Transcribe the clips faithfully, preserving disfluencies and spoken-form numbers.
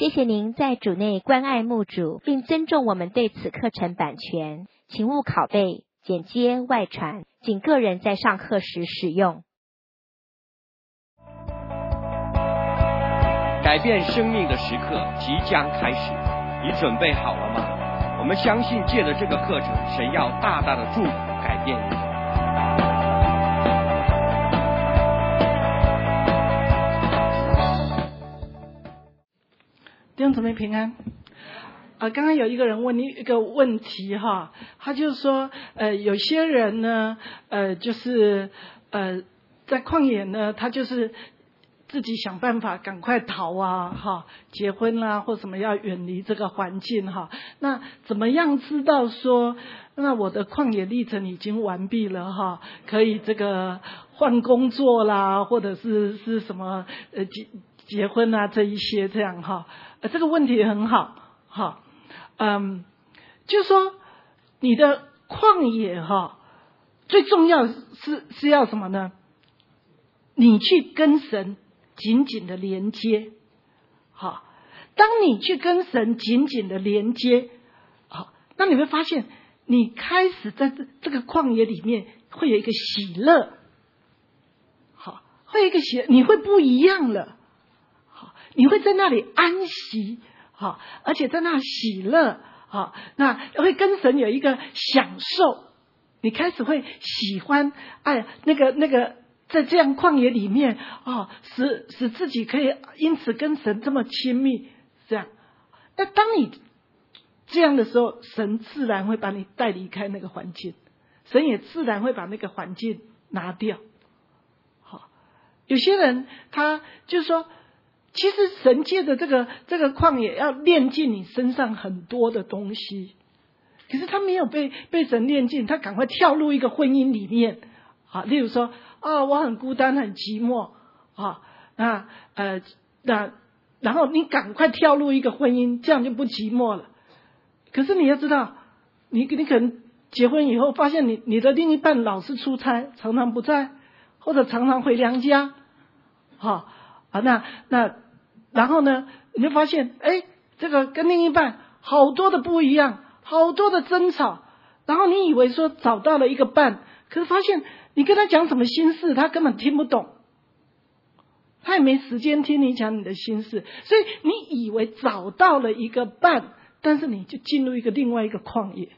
谢谢您在主内关爱牧主，并尊重我们对此课程版权，请勿拷贝、剪接、外传，仅个人在上课时使用。 改变生命的时刻即将开始，你准备好了吗？我们相信借着这个课程，神要大大的祝福改变你。 弟兄姊妹平安。呃，刚刚有一个人问你一个问题哈，他就说，呃，有些人呢，呃，就是呃，在旷野呢，他就是自己想办法赶快逃啊，哈，结婚啦、啊、或什么要远离这个环境哈。那怎么样知道说，那我的旷野历程已经完毕了哈，可以这个换工作啦，或者是是什么呃结结婚啊这一些这样哈。呃，这个问题很好哈，嗯，就是说你的旷野哈，最重要是是要什么呢？你去跟神紧紧的连接，好，当你去跟神紧紧的连接，好，那你会发现，你开始在这这个旷野里面会有一个喜乐，好，会有一个喜，你会不一样了，好，你会在那里安息，好，而且在那喜乐，好，那会跟神有一个享受，你开始会喜欢，哎，那个那个。在这样旷野里面哦，使使自己可以因此跟神这么亲密，这样。那当你这样的时候，神自然会把你带离开那个环境，神也自然会把那个环境拿掉。好，有些人他就是说，其实神借着这个这个旷野要炼尽你身上很多的东西，可是他没有被被神炼尽，他赶快跳入一个婚姻里面。好，例如说。啊、哦，我很孤单，很寂寞啊，那呃，那然后你赶快跳入一个婚姻，这样就不寂寞了。可是你要知道，你你可能结婚以后，发现你你的另一半老是出差，常常不在，或者常常回娘家，好啊，那那然后呢，你就发现，哎，这个跟另一半好多的不一样，好多的争吵，然后你以为说找到了一个伴，可是发现。你跟他讲什么心事，他根本听不懂，他也没时间听你讲你的心事，所以你以为找到了一个伴，但是你就进入一个另外一个旷野，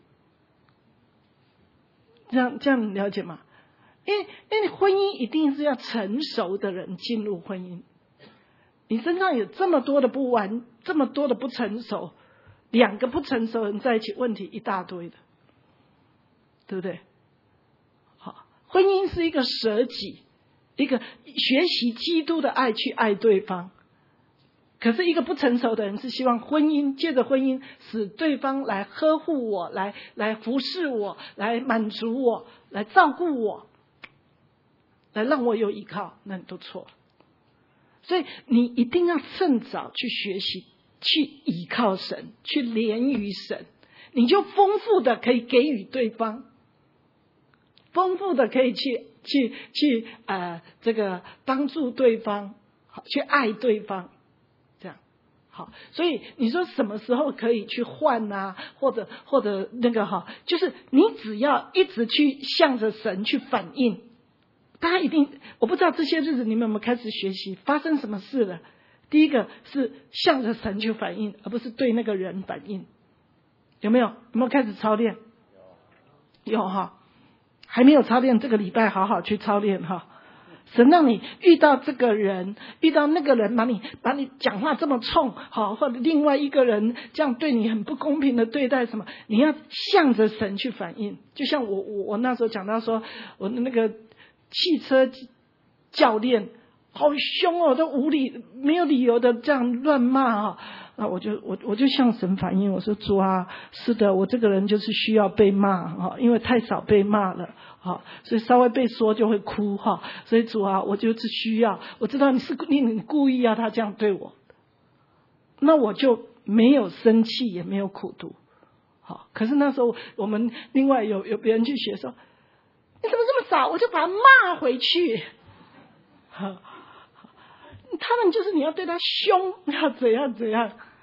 这样这样你了解吗？因为因为婚姻一定是要成熟的人进入婚姻，你身上有这么多的不完，这么多的不成熟，两个不成熟的人在一起，问题一大堆的，对不对？婚姻是一个舍己，一个学习基督的爱去爱对方。可是一个不成熟的人是希望婚姻借着婚姻使对方来呵护我，来来服侍我，来满足我，来照顾我，来让我有依靠，那你都错了。所以你一定要趁早去学习，去依靠神，去连于神，你就丰富的可以给予对方。丰富的可以去去去呃这个帮助对方，好去爱对方，这样好。所以你说什么时候可以去换啊，或者或者那个哈，就是你只要一直去向着神去反应。大家一定，我不知道这些日子你们有没有开始学习发生什么事了？第一个是向着神去反应，而不是对那个人反应，有没有？有没有开始操练？有，有哈。还没有操练，这个礼拜好好去操练哈。神让你遇到这个人，遇到那个人，把你把你讲话这么冲，好，或者另外一个人这样对你很不公平的对待什么，你要向着神去反应。就像我我我那时候讲到说，我的那个汽车教练好凶哦，都无理没有理由的这样乱骂哈。那我就我我就向神反映，我说主啊，是的，我这个人就是需要被骂哈，因为太少被骂了哈，所以稍微被说就会哭哈，所以主啊，我就是需要，我知道你是你你故意要他这样对我，那我就没有生气，也没有苦读，好，可是那时候我们另外有有别人去学说，你怎么这么少，我就把他骂回去，好。他们就是你要对他凶，要怎样怎样，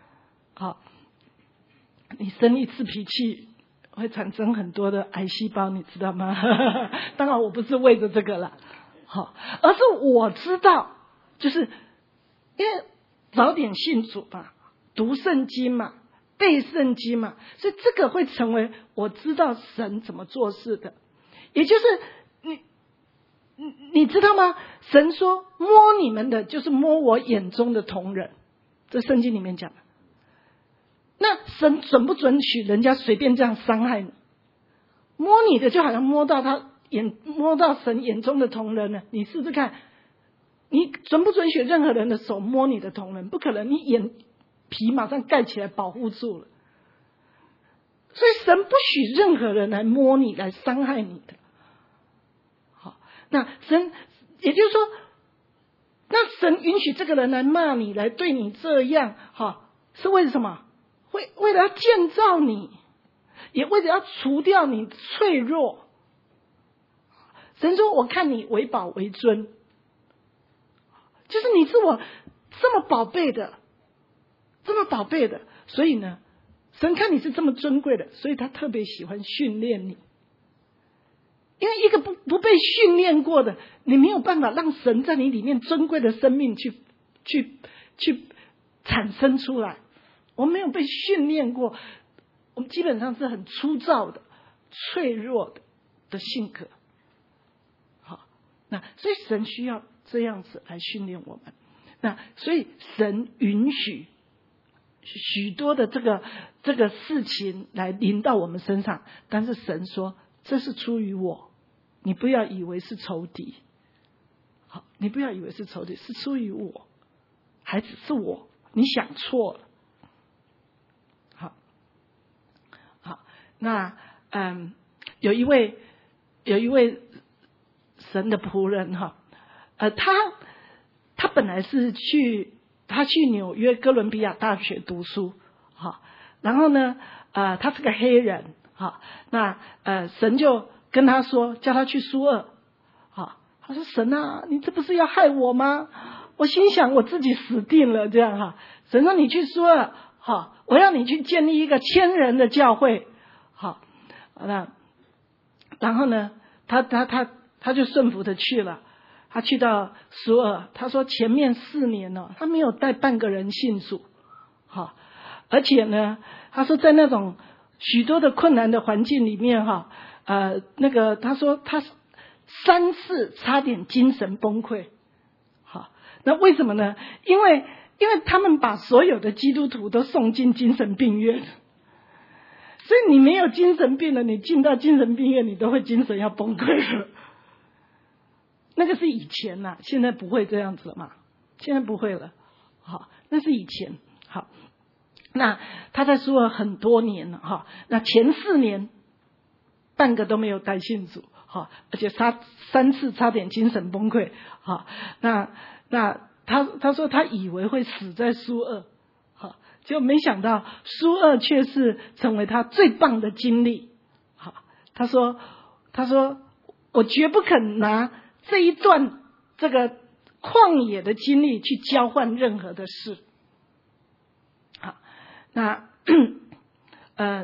好，你生一次脾气会产生很多的癌细胞，你知道吗？当然我不是为着这个了，好，而是我知道，就是因为早点信主嘛，读圣经嘛，背圣经嘛，所以这个会成为我知道神怎么做事的。也就是你你你知道吗？神说摸你们的就是摸我眼中的瞳人，这圣经里面讲的。那神准不准许人家随便这样伤害你？摸你的就好像摸到他眼摸到神眼中的瞳人呢？你试试看，你准不准许任何人的手摸你的瞳人？不可能，你眼皮马上盖起来保护住了。所以神不许任何人来摸你，来伤害你的。好，那神也就是说，那神允许这个人来骂你，来对你这样，哈，是为了什么？为为了要建造你，也为了要除掉你脆弱。神说：“我看你为宝为尊，就是你是我这么宝贝的，这么宝贝的，所以呢。”神看你是这么尊贵的，所以他特别喜欢训练你。因为一个不不被训练过的，你没有办法让神在你里面尊贵的生命去去去产生出来。我们没有被训练过，我们基本上是很粗糙的、脆弱的的性格。好，那所以神需要这样子来训练我们。那所以神允许许多的这个这个事情来临到我们身上，但是神说这是出于我，你不要以为是仇敌。好，你不要以为是仇敌，是出于我，孩子是我，你想错了。好，好，那嗯，有一位有一位神的仆人哈，呃，他他本来是去。他去纽约哥伦比亚大学读书，好，然后呢，呃，他是个黑人，好，那呃，神就跟他说，叫他去苏俄，好，他说神啊，你这不是要害我吗？我心想我自己死定了，这样哈，神说你去苏俄，好，我要你去建立一个千人的教会，好，那然后呢，他他他他就顺服的去了。他去到苏俄，他说前面四年呢、哦，他没有带半个人信主，好，而且呢，他说在那种许多的困难的环境里面哈，呃，那个他说他三次差点精神崩溃，好，那为什么呢？因为因为他们把所有的基督徒都送进精神病院，所以你没有精神病了，你进到精神病院，你都会精神要崩溃了。那个是以前呐、啊，现在不会这样子了嘛，现在不会了。好，那是以前。好，那他在苏俄很多年了哈，那前四年半个都没有带信主，哈，而且他三次差点精神崩溃。好，那那他他说他以为会死在苏俄，好，结果没想到苏俄却是成为他最棒的经历。好，他说他说我绝不肯拿这一段这个旷野的经历去交换任何的事。好，那呃，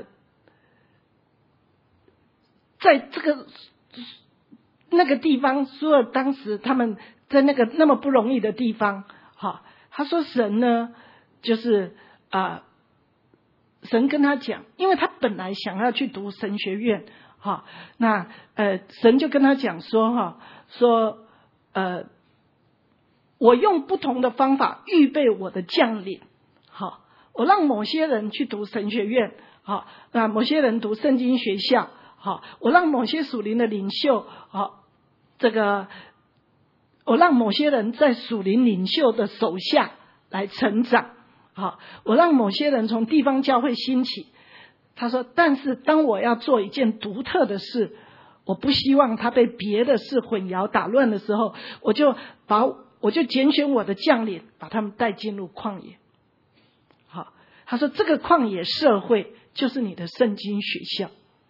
在这个那个地方，苏俄当时他们在那个那么不容易的地方，好，他说神呢，就是啊、呃，神跟他讲，因为他本来想要去读神学院。好，那呃，神就跟他讲说哈，说呃，我用不同的方法预备我的将领。好，我让某些人去读神学院，好，那某些人读圣经学校，好，我让某些属灵的领袖，好，这个我让某些人在属灵领袖的手下来成长，好，我让某些人从地方教会兴起。他说，但是当我要做一件独特的事，我不希望他被别的事混淆打乱的时候，我就把我就拣选我的将领，把他们带进入旷野。好，他说这个旷野社会就是你的圣经学校。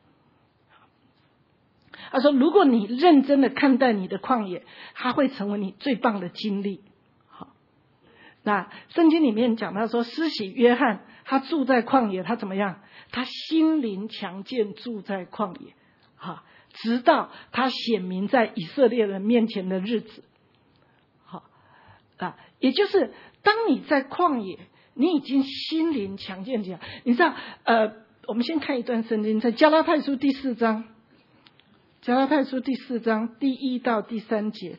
他说如果你认真的看待你的旷野，它会成为你最棒的经历。好， 那圣经里面讲到说，施洗约翰他住在旷野，他怎么样？他心灵强健，住在旷野，好，直到他显明在以色列人面前的日子。好啊，也就是当你在旷野，你已经心灵强健起来。你知道，呃，我们先看一段圣经，在加拉太书第四章，加拉太书第四章第一到第三节。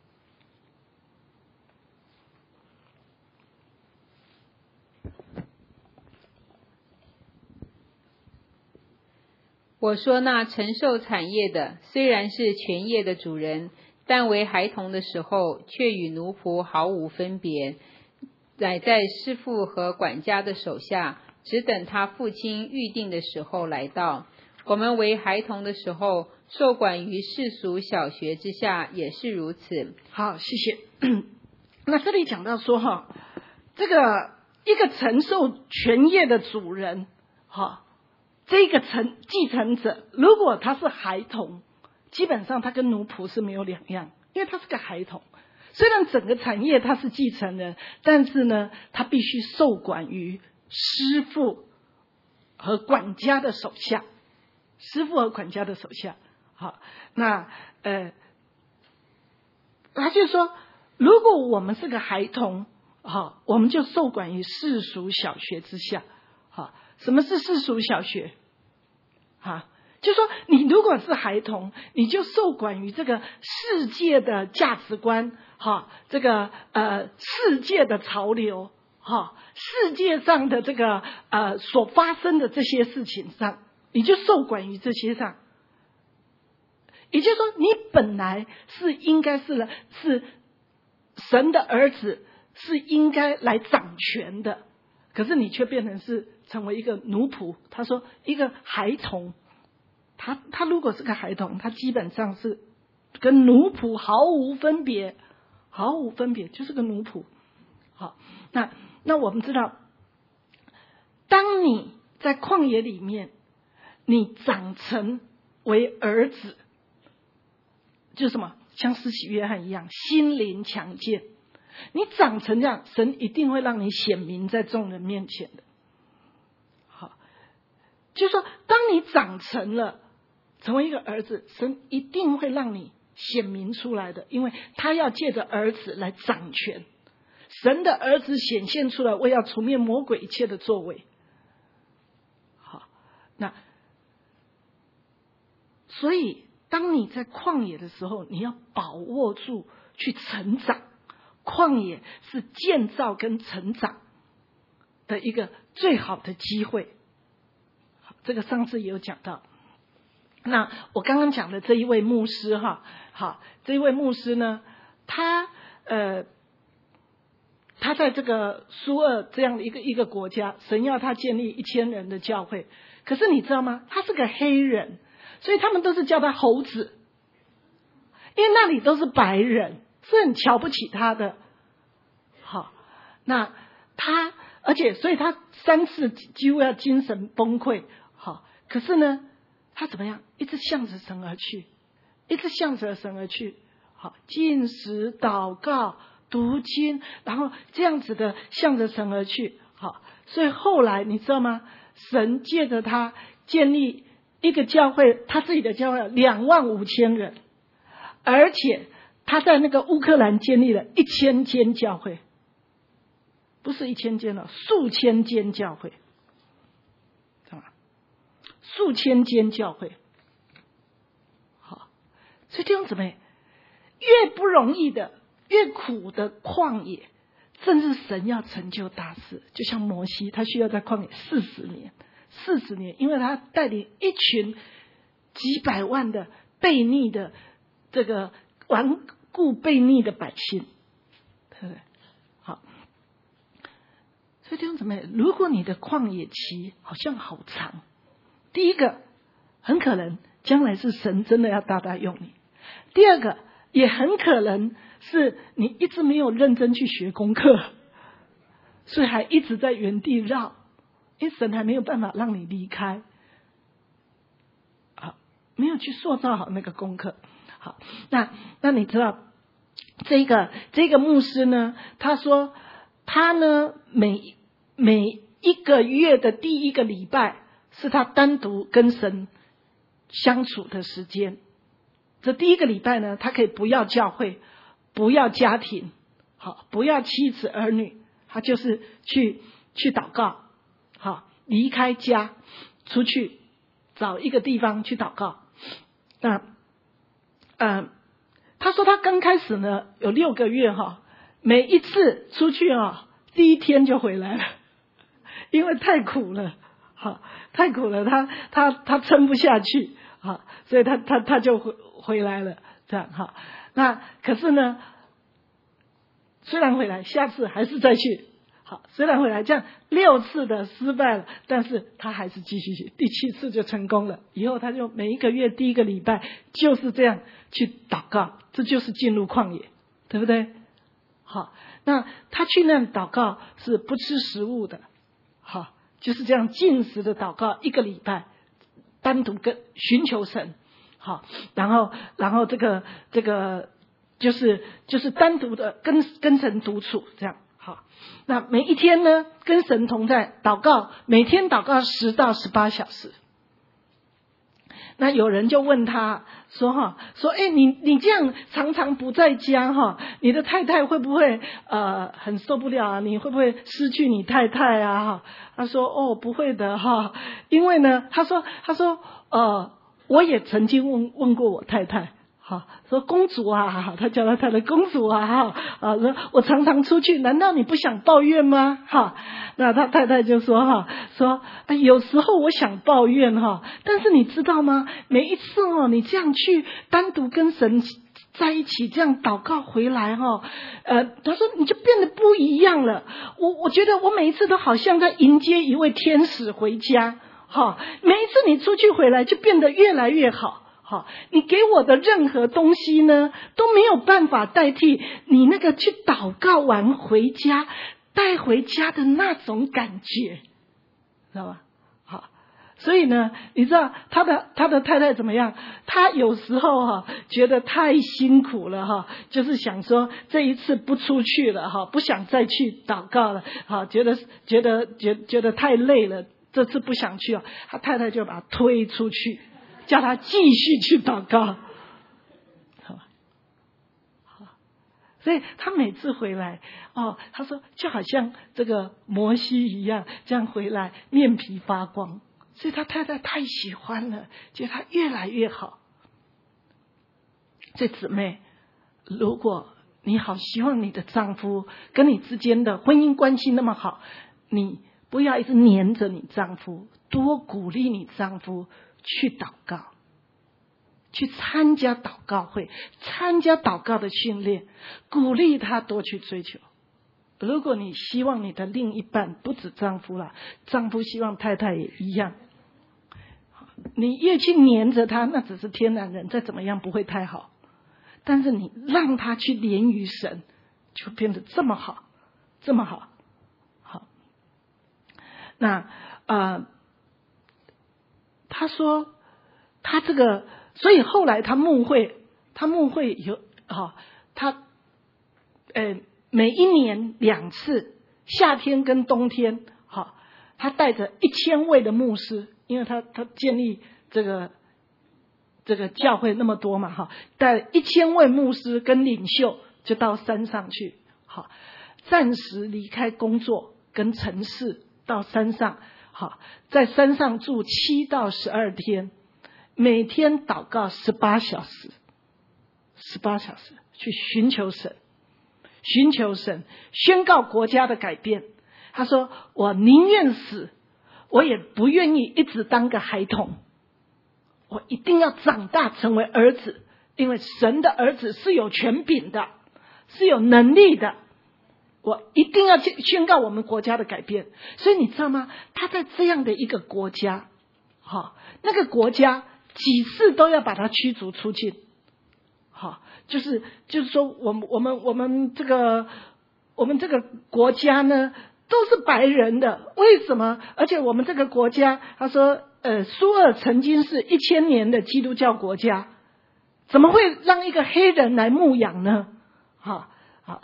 我说那承受产业的，虽然是全业的主人，但为孩童的时候，却与奴仆毫无分别，乃在师父和管家的手下，只等他父亲预定的时候来到。我们为孩童的时候，受管于世俗小学之下，也是如此。 好，谢谢。那这里讲到说哈，这个一个承受全业的主人，哈。这个承继承者，如果他是孩童，基本上他跟奴仆是没有两样，因为他是个孩童。虽然整个产业他是继承人，但是呢，他必须受管于师父和管家的手下。师父和管家的手下，好，那呃，他就说，如果我们是个孩童，好，我们就受管于世俗小学之下。好，什么是世俗小学？啊，就说你如果是孩童，你就受管于这个世界的价值观，哈，这个呃世界的潮流，哈，世界上的这个呃所发生的这些事情上，你就受管于这些上。也就是说，你本来是应该是是神的儿子，是应该来掌权的。可是你却变成是成为一个奴仆。他说一个孩童，他他如果是个孩童，他基本上是跟奴仆毫无分别，毫无分别，就是个奴仆。好，那那我们知道，当你在旷野里面，你长成为儿子，就是什么？像施洗约翰一样，心灵强健。你长成这样，神一定会让你显明在众人面前的。好，就是说，当你长成了，成为一个儿子，神一定会让你显明出来的，因为他要借着儿子来掌权。神的儿子显现出来，为要除灭魔鬼一切的作为。好，那所以当你在旷野的时候，你要把握住去成长。旷野是建造跟成长的一个最好的机会，这个上次也有讲到。那我刚刚讲的这一位牧师哈，好，这一位牧师呢，他呃，他在这个苏俄这样的一个一个国家，神要他建立一千人的教会，可是你知道吗？他是个黑人，所以他们都是叫他猴子，因为那里都是白人。是很瞧不起他的。好，那他而且所以他三次几乎要精神崩溃。好，可是呢他怎么样？一直向着神而去，一直向着神而去。好，禁食祷告读经，然后这样子的向着神而去。好，所以后来你知道吗？神借着他建立一个教会，他自己的教会两万五千人，而且他在那个乌克兰建立了一千间教会，不是一千间了，数千间教会，知道吗？数千间教会。好，所以弟兄姊妹，越不容易的、越苦的旷野，正是神要成就大事。就像摩西，他需要在旷野四十年，四十年，因为他带领一群几百万的悖逆的这个顽固悖逆的百姓，对不对？好，所以弟兄姊妹，如果你的旷野期好像好长，第一个很可能将来是神真的要大大用你，第二个也很可能是你一直没有认真去学功课，所以还一直在原地绕，因为神还没有办法让你离开，好，没有去塑造好那个功课。好，那那你知道这个这个牧师呢，他说他呢每每一个月的第一个礼拜是他单独跟神相处的时间。这第一个礼拜呢，他可以不要教会，不要家庭，好，不要妻子儿女，他就是去去祷告，好，离开家，出去找一个地方去祷告。那，嗯，他说他刚开始呢有六个月哈，每一次出去啊，第一天就回来了，因为太苦了，好，太苦了，他他他撑不下去，好，所以他他他就回回来了，这样哈。那可是呢，虽然回来，下次还是再去。好，虽然回来这样六次的失败了，但是他还是继续去，第七次就成功了。以后他就每一个月第一个礼拜就是这样去祷告，这就是进入旷野，对不对？好，那他去那祷告是不吃食物的，好，就是这样禁食的祷告一个礼拜，单独跟寻求神，好，然后然后这个这个就是就是单独的跟跟神独处这样。好，那每一天呢，跟神同在祷告，每天祷告十到十八小时。那有人就问他说：“哈，说，哎，你你这样常常不在家哈，你的太太会不会呃很受不了啊？你会不会失去你太太啊？”哈，他说：“哦，不会的哈，因为呢，他说他说呃，我也曾经问问过我太太。”好，说公主啊，他叫他他的公主啊，哈啊，说我常常出去，难道你不想抱怨吗？哈，那他太太就说哈，说哎，有时候我想抱怨哈，但是你知道吗？每一次哦，你这样去单独跟神在一起，这样祷告回来哈，呃，他说你就变得不一样了。我我觉得我每一次都好像在迎接一位天使回家，哈，每一次你出去回来就变得越来越好。好，你给我的任何东西呢，都没有办法代替你那个去祷告完回家带回家的那种感觉，知道吧？好，所以呢，你知道他的他的太太怎么样？他有时候哈、啊、觉得太辛苦了哈、啊，就是想说这一次不出去了哈、啊，不想再去祷告了，好、啊，觉得觉得觉觉得太累了，这次不想去啊，他太太就把他推出去。叫他继续去祷告，好，好，所以他每次回来，哦，他说就好像这个摩西一样，这样回来面皮发光，所以他太太太喜欢了，觉得他越来越好。这姊妹，如果你好希望你的丈夫跟你之间的婚姻关系那么好，你不要一直黏着你丈夫，多鼓励你丈夫。去祷告，去参加祷告会，参加祷告的训练，鼓励他多去追求。如果你希望你的另一半，不止丈夫啦，丈夫希望太太也一样，你越去黏着他，那只是天然人，再怎么样不会太好。但是你让他去连于神，就变得这么好，这么好。好，那呃。他说他这个，所以后来他牧会，他牧会有哈，他呃每一年两次，夏天跟冬天，哈，他带着一千位的牧师，因为他他建立这个这个教会那么多嘛，哈，带一千位牧师跟领袖就到山上去，好，暂时离开工作跟城市，到山上。好，在山上住七到十二天，每天祷告十八小时，十八小时去寻求神，寻求神，宣告国家的改变。他说：“我宁愿死，我也不愿意一直当个孩童，我一定要长大成为儿子，因为神的儿子是有权柄的，是有能力的。”我一定要宣告我们国家的改变，所以你知道吗？他在这样的一个国家，好，那个国家几次都要把他驱逐出境，好，就是就是说，我们我们我们这个我们这个国家呢，都是白人的，为什么？而且我们这个国家，他说，呃，苏俄曾经是一千年的基督教国家，怎么会让一个黑人来牧养呢？好。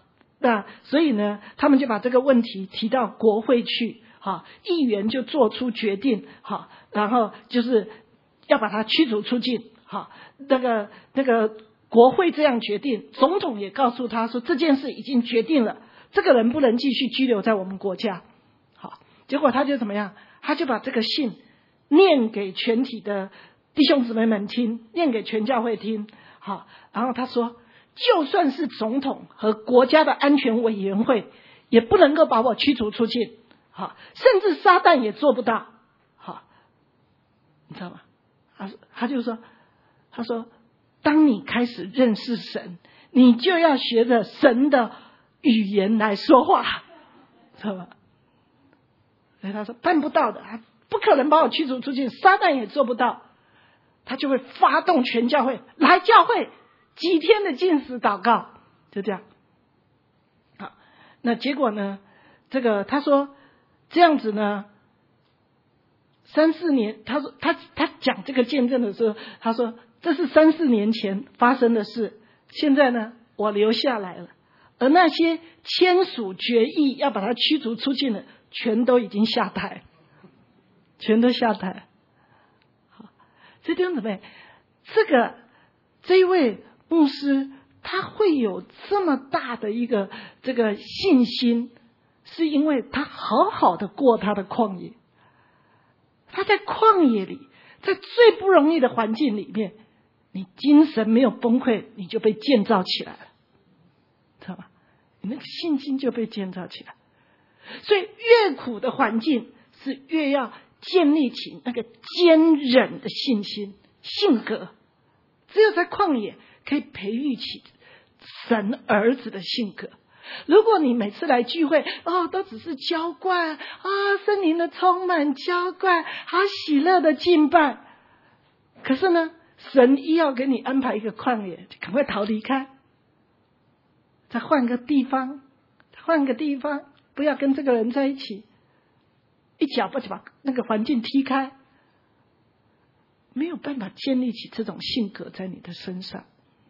那所以呢，他们就把这个问题提到国会去，哈，议员就做出决定，哈，然后就是要把他驱逐出境，哈，那个那个国会这样决定，总统也告诉他说这件事已经决定了，这个人不能继续居留在我们国家，好，结果他就怎么样？他就把这个信念给全体的弟兄姊妹们听，念给全教会听，好，然后他说，就算是总统和国家的安全委员会也不能够把我驱逐出境，好，甚至撒旦也做不到，好，你知道吗？他他就说，他说，当你开始认识神，你就要学着神的语言来说话，知道吗？所以他说办不到的，不可能把我驱逐出境，撒旦也做不到。他就会发动全教会来教会几天的禁食祷告，就这样。好，那结果呢？这个他说这样子呢，三四年，他说他他讲这个见证的时候，他说这是三四年前发生的事，现在呢我留下来了，而那些签署决议要把他驱逐出境的，全都已经下台，全都下台。所以弟兄姊妹，这个这一位牧师他会有这么大的一个这个信心，是因为他好好的过他的旷野。他在旷野里，在最不容易的环境里面，你精神没有崩溃，你就被建造起来了，知道吧？你那个信心就被建造起来。所以越苦的环境是越要建立起那个坚忍的信心性格，只有在旷野可以培育起神儿子的性格。如果你每次来聚会哦，都只是浇灌啊，圣灵的充满浇灌，好喜乐的敬拜，可是呢，神一要给你安排一个旷野，就赶快逃离开，再换个地方，换个地方，不要跟这个人在一起，一脚把就把那个环境踢开，没有办法建立起这种性格在你的身上。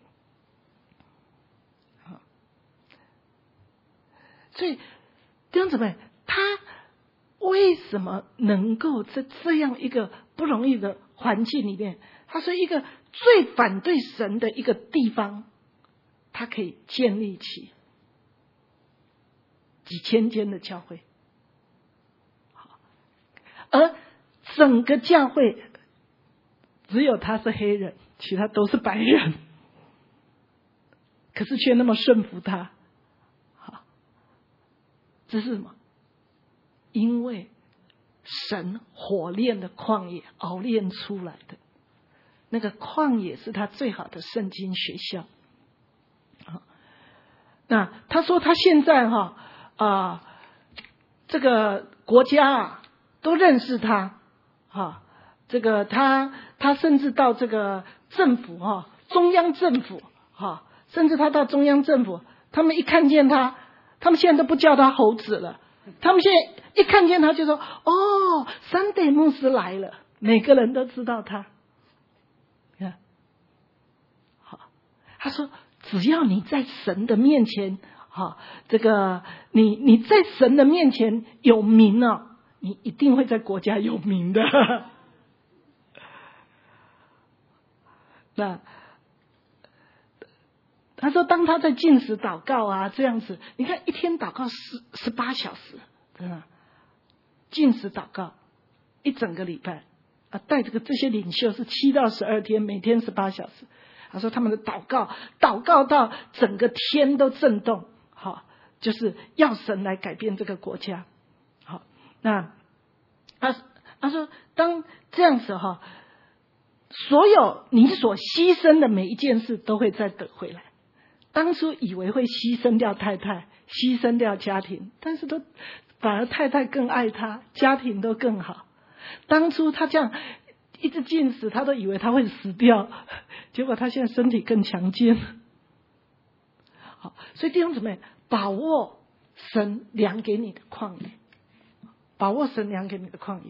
所以弟兄姊妹，他为什么能够在这样一个不容易的环境里面，他是一个最反对神的一个地方，他可以建立起几千间的教会，而整个教会只有他是黑人，其他都是白人，可是却那么顺服他。这是什么？因为神火炼的旷野熬炼出来的，那个旷野是他最好的圣经学校。那他说他现在哈啊、呃，这个国家啊都认识他，哈，这个他他甚至到这个政府哈，中央政府哈，甚至他到中央政府，他们一看见他。他们现在都不叫他猴子了，他们现在一看见他就说：“哦，三代牧师来了。”每个人都知道他。你看，好，他说：“只要你在神的面前，哈，这个你你在神的面前有名啊，你一定会在国家有名的。”那。他说当他在禁食祷告啊这样子，你看一天祷告十十八小时，真的禁食祷告一整个礼拜啊，带这个这些领袖是七到十二天，每天十八小时。他说他们的祷告祷告到整个天都震动，好，就是要神来改变这个国家。好，那他他说当这样子哈，所有你所牺牲的每一件事都会再得回来。当初以为会牺牲掉太太，牺牲掉家庭，但是都反而太太更爱他，家庭都更好。当初他这样一直禁食，他都以为他会死掉，结果他现在身体更强健。好，所以弟兄姊妹，把握神量给你的旷野，把握神量给你的旷野。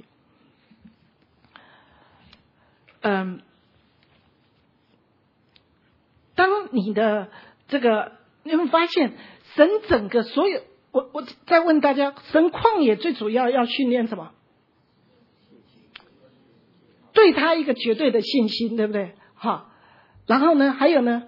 嗯，当你的这个，你会发现神整个所有，我我再问大家，神旷野最主要要训练什么？对他一个绝对的信心，对不对？好，然后呢，还有呢？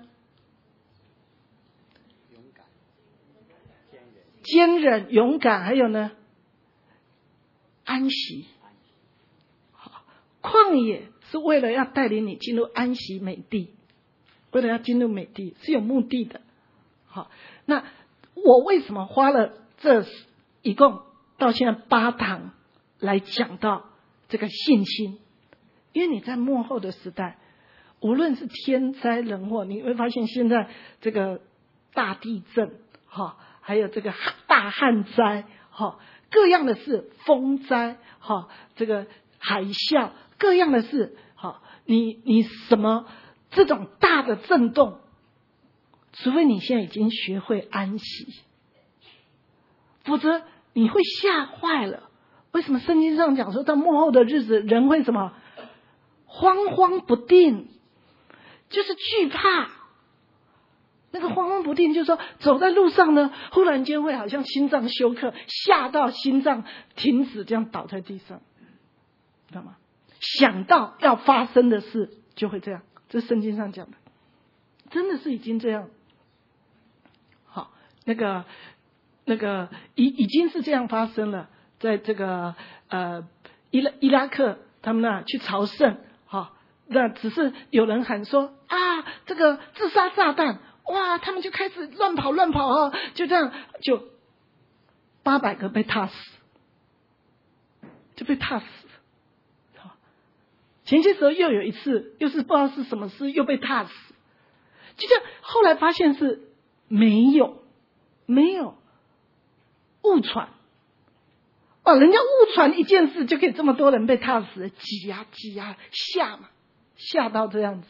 坚忍、勇敢，还有呢？安息。好，旷野是为了要带领你进入安息美地，为了要进入美地是有目的的。好，那我为什么花了这一共到现在八堂来讲到这个信心？因为你在末后的时代，无论是天灾人祸，你会发现现在这个大地震，哈，还有这个大旱灾，哈，各样的事，风灾，哈，这个海啸，各样的事，哈，你你什么这种大的震动，除非你现在已经学会安息，否则你会吓坏了。为什么圣经上讲说，到末后的日子，人会什么？慌慌不定，就是惧怕。那个慌慌不定，就是说走在路上呢，忽然间会好像心脏休克，吓到心脏停止，这样倒在地上，知道吗？想到要发生的事就会这样，这是圣经上讲的，真的是已经这样。好，那个那个已已经是这样发生了，在这个呃伊拉伊拉克他们那去朝圣。好，那只是有人喊说啊，这个自杀炸弹，哇，他们就开始乱跑乱跑啊，就这样就八百个被踏死，就被踏死。好，前些时候又有一次，又是不知道是什么事，又被踏死，就这样。后来发现是没有没有误传。哇！人家误传一件事就可以这么多人被踏死，挤呀挤呀，吓嘛，吓到这样子。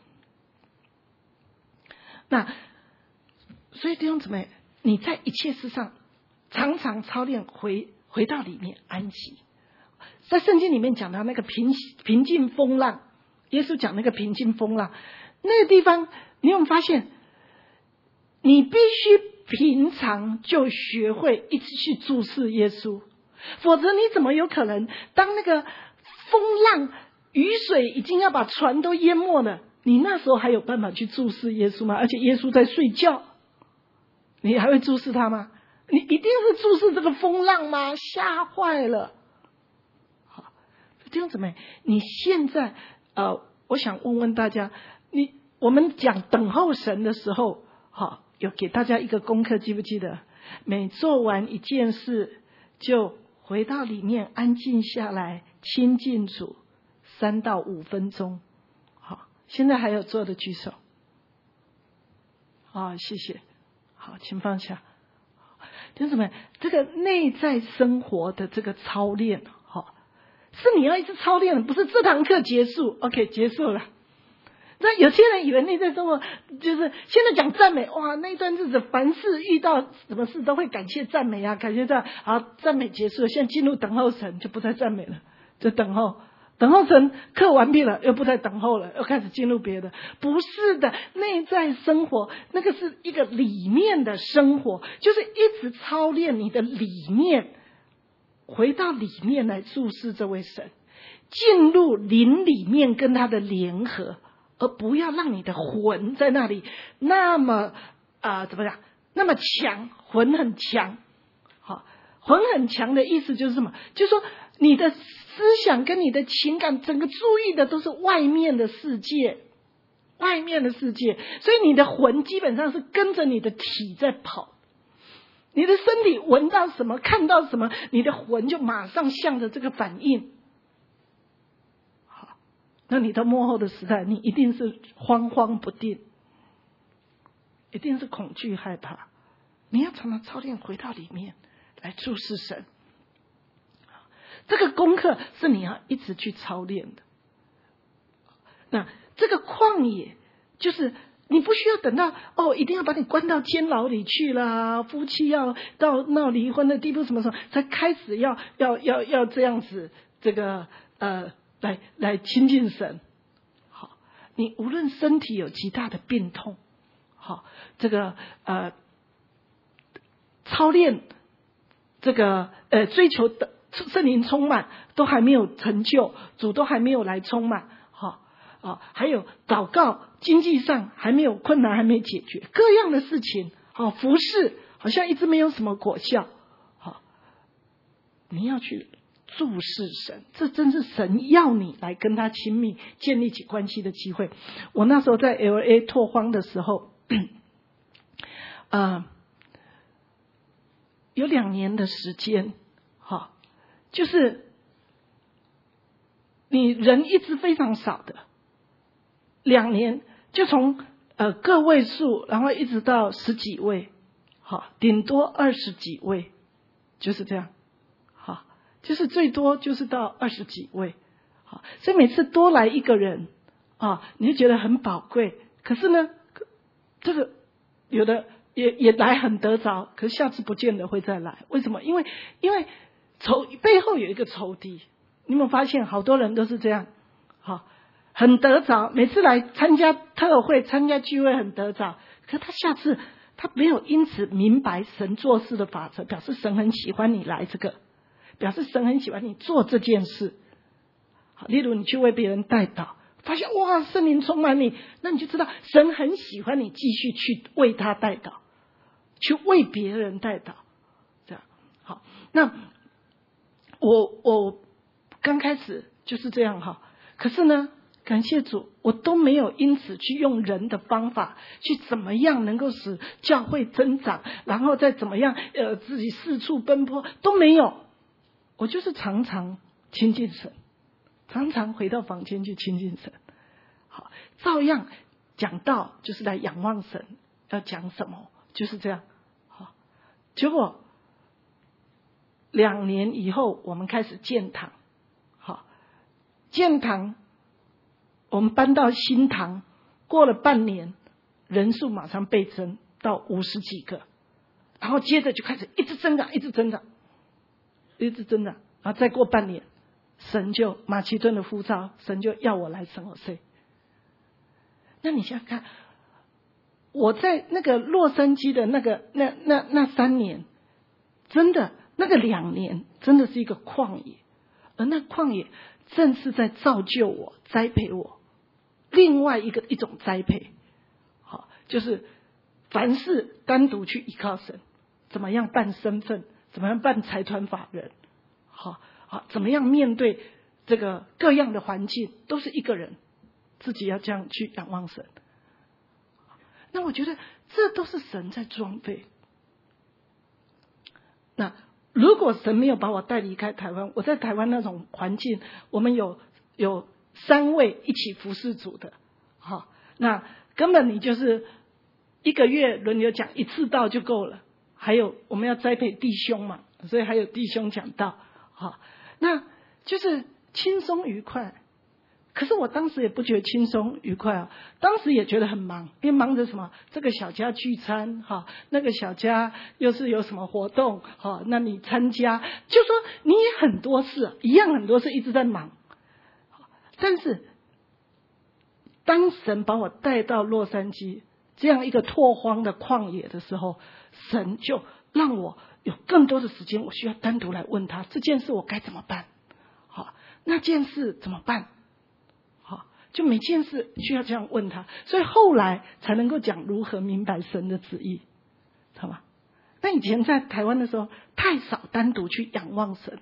那所以弟兄姊妹，你在一切事上常常操练回回到里面安息。在圣经里面讲到那个平平静风浪，耶稣讲那个平静风浪，那个地方你有没有发现？你必须平常就学会一直去注视耶稣。否则你怎么有可能当那个风浪雨水已经要把船都淹没了，你那时候还有办法去注视耶稣吗？而且耶稣在睡觉，你还会注视他吗？你一定是注视这个风浪吗？吓坏了。好，弟兄姊妹，你现在呃，我想问问大家，你我们讲等候神的时候，好，有给大家一个功课，记不记得？每做完一件事就回到里面安静下来，亲近主三到五分钟。好，现在还有做的举手。好，谢谢。好，请放下。弟兄姊妹，这个内在生活的这个操练，好，是你要一直操练的，不是这堂课结束 ，OK 结束了。那有些人以为内在生活就是现在讲赞美，哇，那一段日子凡事遇到什么事都会感谢赞美啊，感谢赞，好，赞美结束了，现在进入等候神，就不再赞美了，就等候，等候神课完毕了，又不再等候了，又开始进入别的。不是的，内在生活那个是一个里面的生活，就是一直操练你的里面，回到里面来注视这位神，进入灵里面跟他的联合。而不要让你的魂在那里那么啊、呃、怎么讲那么强，魂很强。好，魂很强的意思就是什么？就是说你的思想跟你的情感，整个注意的都是外面的世界，外面的世界，所以你的魂基本上是跟着你的体在跑。你的身体闻到什么，看到什么，你的魂就马上向着这个反应。那你到末后的时代，你一定是慌慌不定，一定是恐惧害怕。你要常常操练回到里面来注视神。这个功课是你要一直去操练的。那这个旷野就是你不需要等到哦，一定要把你关到监牢里去啦，夫妻要到闹离婚的地步，什么时候才开始要要要要这样子这个呃。来来亲近神。好，你无论身体有极大的病痛，好，这个呃操练这个呃追求的圣灵充满都还没有成就，主都还没有来充满，好啊，还有祷告经济上还没有困难，还没解决，各样的事情，好服侍好像一直没有什么果效，好，你要去注视神，这真是神要你来跟他亲密建立起关系的机会。我那时候在 L A 拓荒的时候呃有两年的时间，哈，就是你人一直非常少的，两年就从呃个位数，然后一直到十几位，好，顶多二十几位，就是这样，好，就是最多就是到二十几位，好，所以每次多来一个人啊，你就觉得很宝贵。可是呢，这个有的也也来很得着，可是下次不见得会再来。为什么？因为因为仇背后有一个仇敌。你有没有发现好多人都是这样？好，很得着，每次来参加特会、参加聚会很得着，可是他下次他没有因此明白神做事的法则，表示神很喜欢你来这个，表示神很喜欢你做这件事。好，例如你去为别人代祷，发现哇圣灵充满你，那你就知道神很喜欢你继续去为他代祷，去为别人代祷，这样好。那我我刚开始就是这样哈，可是呢，感谢主，我都没有因此去用人的方法去怎么样能够使教会增长，然后再怎么样呃自己四处奔波都没有，我就是常常亲近神，常常回到房间去亲近神，好，照样讲道就是来仰望神，要讲什么就是这样，好，结果两年以后我们开始建堂，好，建堂我们搬到新堂，过了半年人数马上倍增到五十几个，然后接着就开始一直增长一直增长一直增长，然后再过半年神就马其顿的呼召，神就要我来圣何塞。那你想想看，我在那个洛杉矶的那个那那那三年，真的那个两年真的是一个旷野，而那旷野正是在造就我栽培我另外一个一种栽培，好，就是凡事单独去依靠神，怎么样办身份，怎么样办财团法人，好好怎么样面对这个各样的环境，都是一个人自己要这样去仰望神。那我觉得这都是神在装备。那如果神没有把我带离开台湾，我在台湾那种环境，我们有有三位一起服侍主的，好，那根本你就是一个月轮流讲一次道就够了。还有我们要栽培弟兄嘛，所以还有弟兄讲道，好，那就是轻松愉快。可是我当时也不觉得轻松愉快啊，当时也觉得很忙，因为忙着什么这个小家聚餐哈，那个小家又是有什么活动哈，那你参加，就说你也很多事，一样很多事一直在忙。但是当神把我带到洛杉矶这样一个拓荒的旷野的时候，神就让我有更多的时间，我需要单独来问他这件事我该怎么办，好，那件事怎么办，好，就每件事需要这样问他，所以后来才能够讲如何明白神的旨意，好吗？那以前在台湾的时候太少单独去仰望神，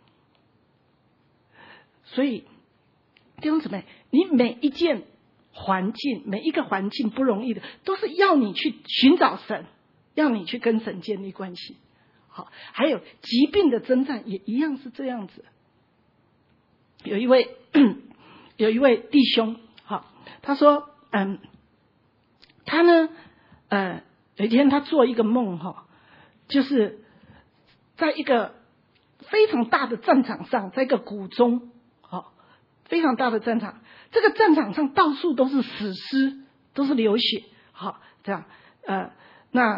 所以弟兄姊妹，你每一件环境，每一个环境不容易的，都是要你去寻找神，要你去跟神建立关系。好，还有疾病的征战也一样是这样子。有一位有一位弟兄，好，他说，嗯，他呢，呃，有一天他做一个梦，哈，就是在一个非常大的战场上，在一个谷中，好，非常大的战场，这个战场上到处都是死尸，都是流血，好，这样，呃，那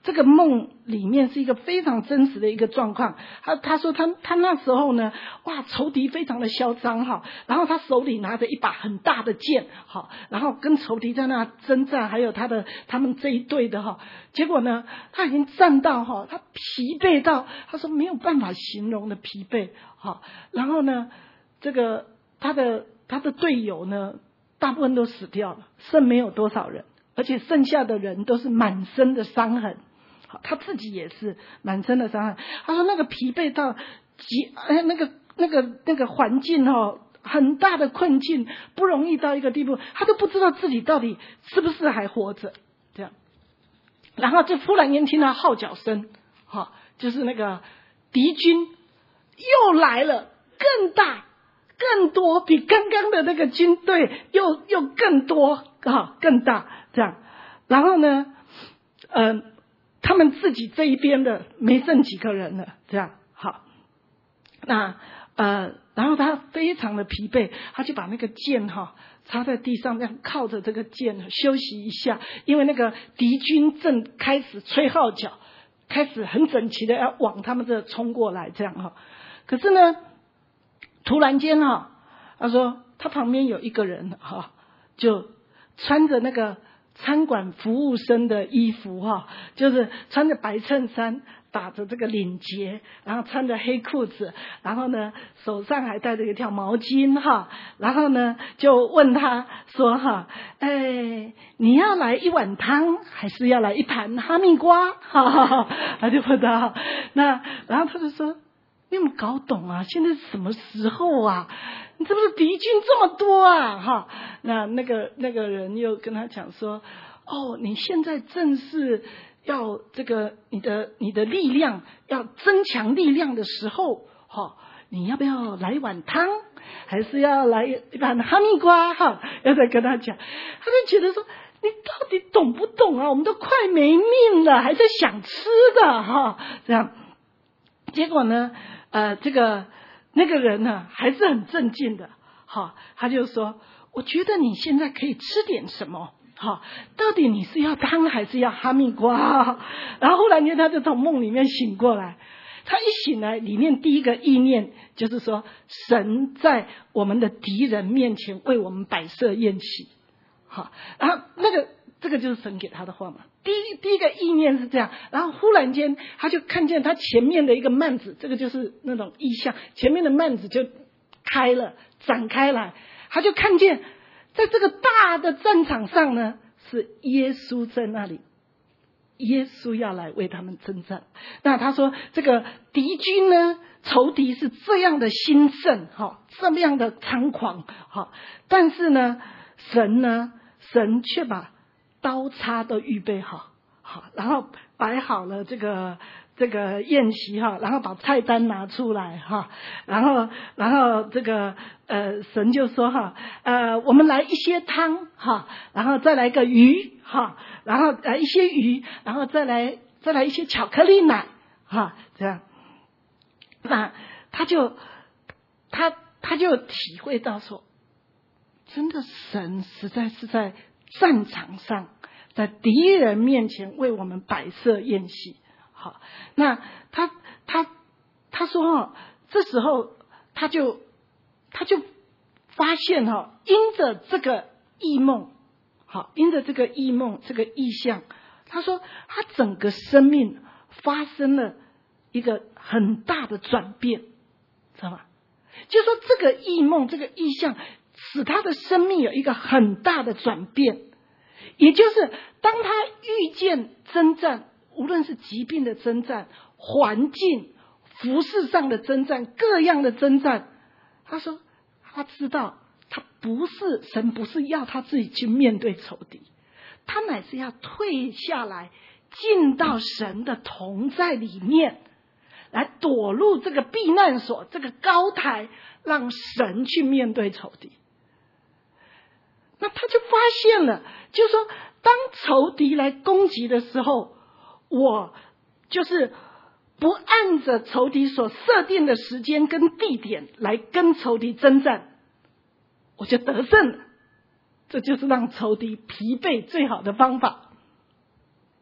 这个梦里面是一个非常真实的一个状况。他他说他他那时候呢，哇，仇敌非常的嚣张哈，然后他手里拿着一把很大的剑哈，然后跟仇敌在那征战，还有他的他们这一队的哈，结果呢，他已经战到哈，他疲惫到他说没有办法形容的疲惫哈，然后呢，这个他的他的队友呢，大部分都死掉了，剩没有多少人，而且剩下的人都是满身的伤痕。好，他自己也是满身的伤痕。他说那个疲惫到极，哎，那个那个那个环境哦，很大的困境，不容易到一个地步，他都不知道自己到底是不是还活着。这样，然后就忽然间听到号角声，哈，就是那个敌军又来了，更大、更多，比刚刚的那个军队又又更多，哈，更大这样。然后呢，嗯、呃。他们自己这一边的没剩几个人了，这样好。那呃，然后他非常的疲惫，他就把那个剑哈插在地上，这样靠着这个剑休息一下，因为那个敌军正开始吹号角，开始很整齐的要往他们这冲过来，这样哈。可是呢，突然间哈，他说他旁边有一个人哈，就穿着那个餐馆服务生的衣服哈，就是穿着白衬衫，打着这个领结，然后穿着黑裤子，然后呢手上还带着一条毛巾哈，然后呢就问他说哈，哎，你要来一碗汤还是要来一盘哈密瓜？哈哈哈，他就问他，那然后他就说，你有没有搞懂啊？现在是什么时候啊？你是不是敌军这么多啊？哈，那那个那个人又跟他讲说，哦，你现在正是要这个你的你的力量要增强力量的时候，哈，你要不要来一碗汤，还是要来一盘哈密瓜？哈，要再跟他讲，他就觉得说，你到底懂不懂啊？我们都快没命了，还在想吃的哈，这样，结果呢，呃，这个。那个人呢还是很镇静的，好，他就说，我觉得你现在可以吃点什么，好，到底你是要汤还是要哈密瓜？然后忽然间他就从梦里面醒过来，他一醒来，里面第一个意念就是说，神在我们的敌人面前为我们摆设宴席，好，然后那个这个就是神给他的话嘛。第一第一个意念是这样，然后忽然间他就看见他前面的一个幔子，这个就是那种意象，前面的幔子就开了，展开来，他就看见在这个大的战场上呢，是耶稣在那里，耶稣要来为他们征战。那他说这个敌军呢，仇敌是这样的兴盛，哈，这么样的猖狂，哈，但是呢，神呢，神却把刀叉都预备好，好，然后摆好了这个这个宴席哈，然后把菜单拿出来哈，然后然后这个呃神就说哈，呃我们来一些汤哈，然后再来个鱼哈，然后来一些鱼，然后再来再来一些巧克力奶哈，这样，那他就他他就体会到说，真的神实在是在战场上，在敌人面前为我们摆设宴席。好，那他他他说哈，这时候他就他就发现哈，因着这个异梦，好，因着这个异梦这个意象，他说他整个生命发生了一个很大的转变，知道吗？就说这个异梦这个意象使他的生命有一个很大的转变，也就是当他遇见征战，无论是疾病的征战、环境、服事上的征战、各样的征战，他说他知道他不是神不是要他自己去面对仇敌，他乃是要退下来进到神的同在里面，来躲入这个避难所，这个高台，让神去面对仇敌。那他就发现了，就是说当仇敌来攻击的时候，我就是不按着仇敌所设定的时间跟地点来跟仇敌征战，我就得胜了。这就是让仇敌疲惫最好的方法。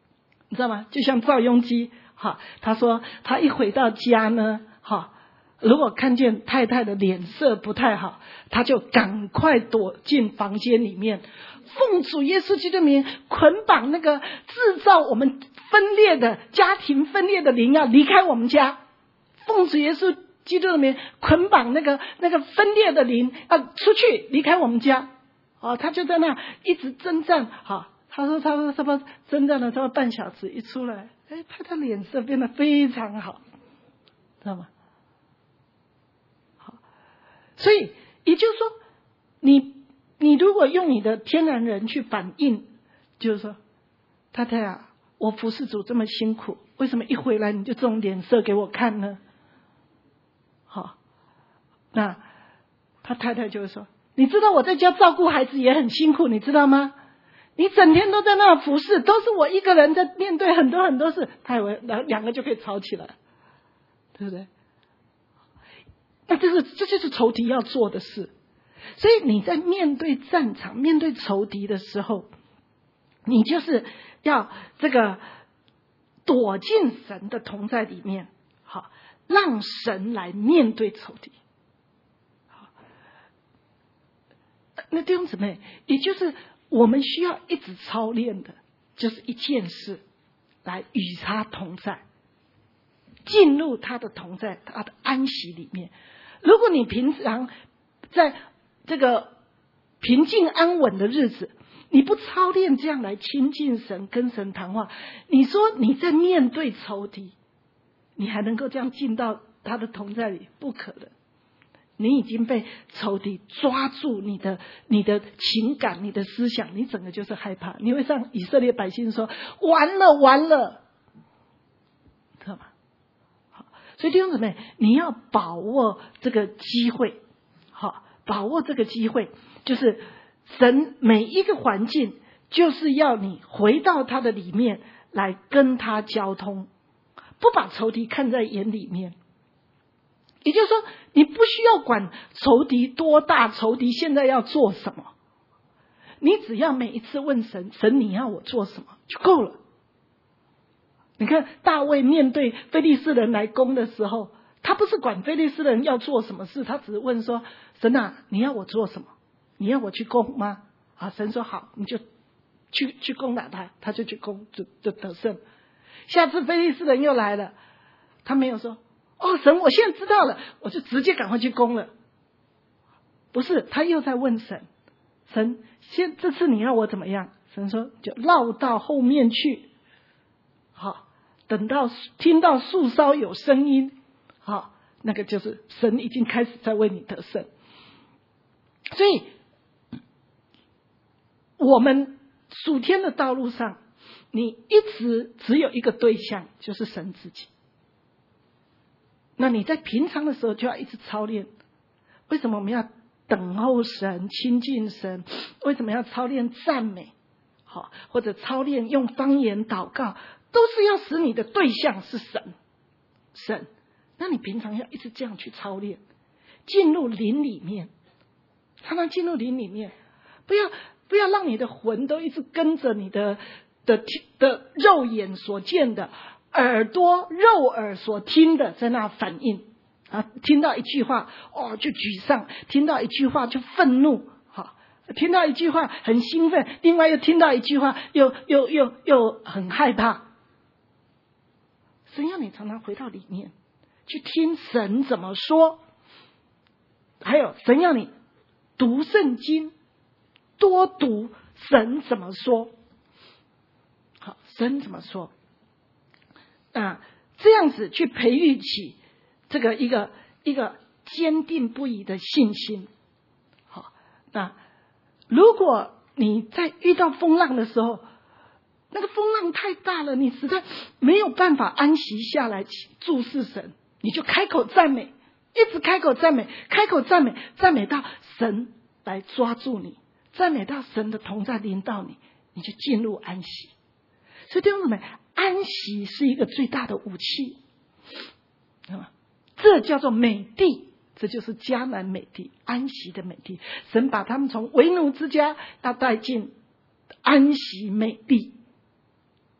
你知道吗？就像赵雍基，哈，他说他一回到家呢，哈，如果看见太太的脸色不太好，他就赶快躲进房间里面，奉主耶稣基督的名捆绑那个制造我们分裂的家庭分裂的灵，要离开我们家。奉主耶稣基督的名捆绑那个那个分裂的灵，要出去离开我们家。哦，他就在那一直征战，好，他说他说差不多征战了差不多半小时，一出来，哎，他的脸色变得非常好，知道吗？好，所以也就是说，你你如果用你的天然人去反应，就是说，太太啊，我服侍主这么辛苦，为什么一回来你就这种脸色给我看呢？好，那他太太就会说，你知道我在家照顾孩子也很辛苦，你知道吗？你整天都在那服侍，都是我一个人在面对很多很多事，他以为两个就可以吵起来，对不对？那这是这就是仇敌要做的事。所以你在面对战场、面对仇敌的时候，你就是要这个躲进神的同在里面，好，让神来面对仇敌。那弟兄姊妹，也就是我们需要一直操练的，就是一件事，来与他同在，进入他的同在，他的安息里面。如果你平常在这个平静安稳的日子，你不操练这样来亲近神、跟神谈话，你说你在面对仇敌，你还能够这样进到他的同在里？不可能。你已经被仇敌抓住你的你的情感、你的思想，你整个就是害怕。你会像以色列百姓说：“完了，完了！”知道吗？好，所以弟兄姊妹，你要把握这个机会，好，把握这个机会，就是神每一个环境，就是要你回到他的里面来跟他交通，不把仇敌看在眼里面。也就是说，你不需要管仇敌多大，仇敌现在要做什么，你只要每一次问神，神你要我做什么就够了。你看大卫面对非利士人来攻的时候，他不是管非利士人要做什么事，他只是问说：神啊，你要我做什么？你要我去攻吗？啊，神说好，你就去去攻打他，他就去攻，就就得胜。下次非利士人又来了，他没有说：哦，神，我现在知道了，我就直接赶快去攻了。不是，他又在问神，神，现这次你要我怎么样？神说就绕到后面去，好，等到听到树梢有声音，好，那个就是神已经开始在为你得胜。所以，我们属天的道路上，你一直只有一个对象，就是神自己。那你在平常的时候就要一直操练。为什么我们要等候神、亲近神？为什么要操练赞美？好，或者操练用方言祷告，都是要使你的对象是神。神，那你平常要一直这样去操练，进入灵里面，常常进入灵里面，不要不要让你的魂都一直跟着你的的的肉眼所见的。耳朵肉耳所听的在那反应啊，听到一句话哦就沮丧，听到一句话就愤怒，好，听到一句话很兴奋，另外又听到一句话又又又又很害怕。神要你常常回到里面去听神怎么说，还有神要你读圣经，多读神怎么说。好，神怎么说？啊，这样子去培育起这个一个一个坚定不移的信心。好，那如果你在遇到风浪的时候，那个风浪太大了，你实在没有办法安息下来注视神，你就开口赞美，一直开口赞美，开口赞美，赞美到神来抓住你，赞美到神的同在临到你，你就进入安息。所以弟兄姊妹，安息是一个最大的武器，这叫做美地，这就是迦南美地，安息的美地。神把他们从为奴之家要带进安息美地。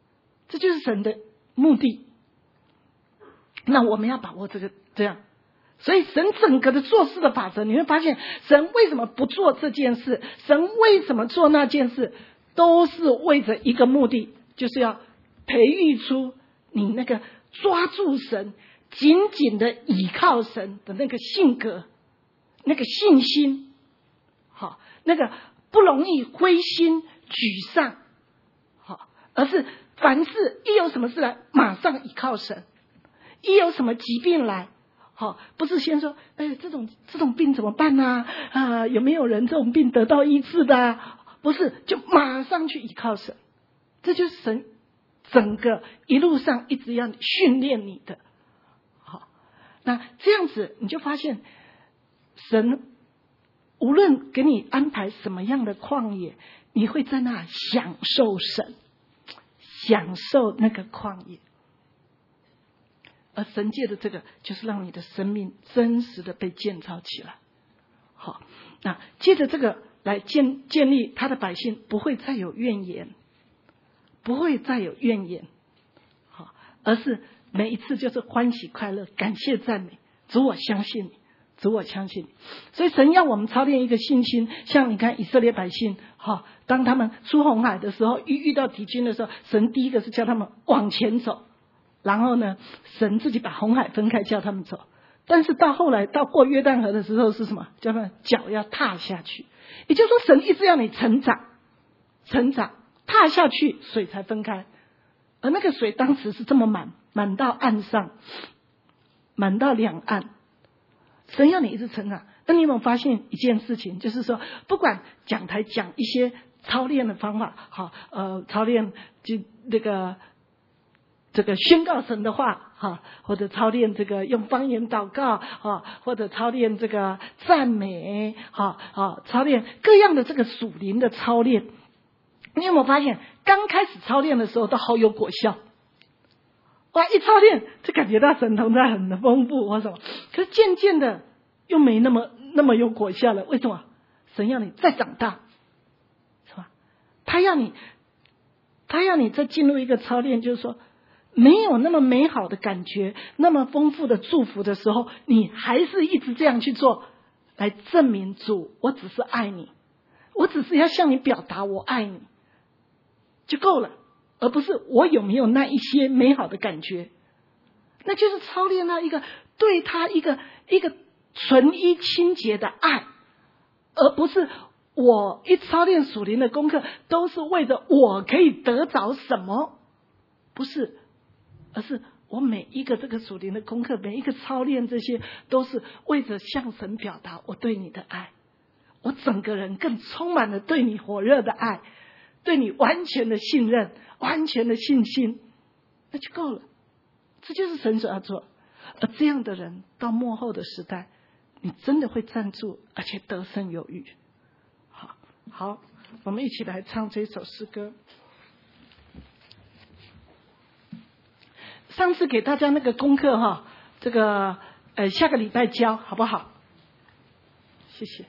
这就是神的目的。那我们要把握这个这样，所以神整个的做事的法则，你会发现神为什么不做这件事，神为什么做那件事，都是为着一个目的，就是要培育出你那个抓住神、紧紧的倚靠神的那个性格、那个信心，好，那个不容易灰心沮丧，好，而是凡事一有什么事来，马上倚靠神。一有什么疾病来，好，不是先说，哎，这种这种病怎么办呢？啊？啊，有没有人这种病得到医治的啊？不是，就马上去倚靠神。这就是神整个一路上一直要训练你的。好，那这样子你就发现，神无论给你安排什么样的旷野，你会在那享受神，享受那个旷野。而神界的这个，就是让你的生命真实的被建造起来。好，那借着这个来建建立他的百姓，不会再有怨言，不会再有怨言。好，而是每一次就是欢喜快乐，感谢赞美，主我相信你，主我相信你。所以神要我们操练一个信心，像你看以色列百姓，好，当他们出红海的时候，遇遇到敌军的时候，神第一个是叫他们往前走。然后呢，神自己把红海分开，叫他们走。但是到后来到过约旦河的时候是什么？叫他们脚要踏下去。也就是说，神一直要你成长，成长，踏下去，水才分开。而那个水当时是这么满，满到岸上，满到两岸。神要你一直成长。那你有没有发现一件事情？就是说，不管讲台讲一些操练的方法，好，呃，操练就那个。这个宣告神的话，哈，或者操练这个用方言祷告，哈，或者操练这个赞美，哈，啊，操练各样的这个属灵的操练。你有没有发现，刚开始操练的时候都好有果效？哇，一操练就感觉到神同在很丰富或什么，可是渐渐的又没那么那么有果效了。为什么？神要你再长大，是吧？他要你，他要你再进入一个操练，就是说。没有那么美好的感觉，那么丰富的祝福的时候，你还是一直这样去做，来证明主，我只是爱你，我只是要向你表达我爱你就够了，而不是我有没有那一些美好的感觉。那就是操练那一个对他一个一个纯一清洁的爱，而不是我一操练属灵的功课都是为着我可以得着什么，不是，而是我每一个这个属灵的功课，每一个操练，这些都是为着向神表达我对你的爱，我整个人更充满了对你火热的爱，对你完全的信任，完全的信心，那就够了。这就是神所要做。而这样的人到末后的时代，你真的会站住，而且得胜有余。好，好，我们一起来唱这首诗歌。上次给大家那个功课哈，这个呃下个礼拜教好不好？谢谢。